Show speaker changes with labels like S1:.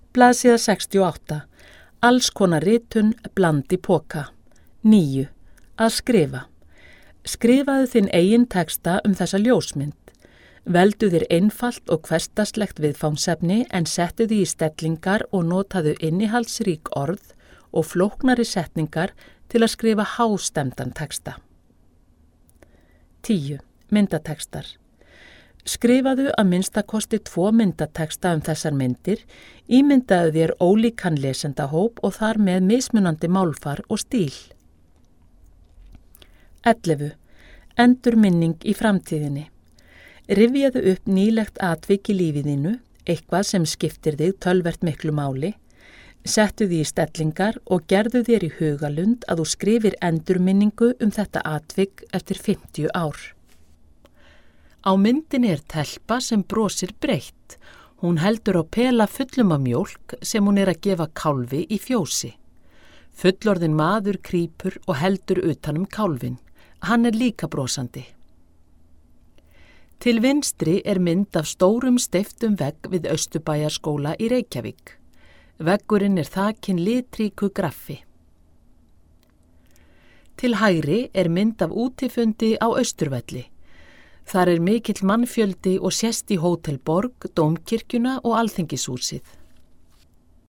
S1: Blaðsíða 68. Alls konar ritun bland í poka. 9. Að skrifa. Skrifaðu þinn eigin texta þessa ljósmynd. Veldu þér einfalt og hversdagslegt viðfangsefni en settu því í stellingar og notaðu innihaldsrík orð og flóknari setningar til að skrifa hástemdan texta. 10. Myndatextar. Skrifaðu að minnstakosti 2 myndatexta þessar myndir, ímyndaðu þér ólíkan lesendahóp og þar með mismunandi málfar og stíl. 11. Endurminning í framtíðinni. Rifjaðu upp nýlegt atvik í lífi þínu, eitthvað sem skiptir þig töluvert miklu máli, settu því í stellingar og gerðu þér í hugalund að þú skrifir endurminningu þetta atvik eftir 50 ár. Á myndinni telpa sem brosir breitt. Hún heldur á pela fullum af mjólk sem hún að gefa kálfi í fjósi. Fullorðinn maður krýpur og heldur utan kálfin. Hann líka brosandi. Til vinstri mynd af stórum steyptum vegg við Austurbæjarskóla í Reykjavík. Veggurinn þakinn litríku graffi. Til hægri mynd af útifundi á Austurvelli. Þar mikill mannfjöldi og sést í Hótel Borg, Dómkirkjuna og Alþingishúsið.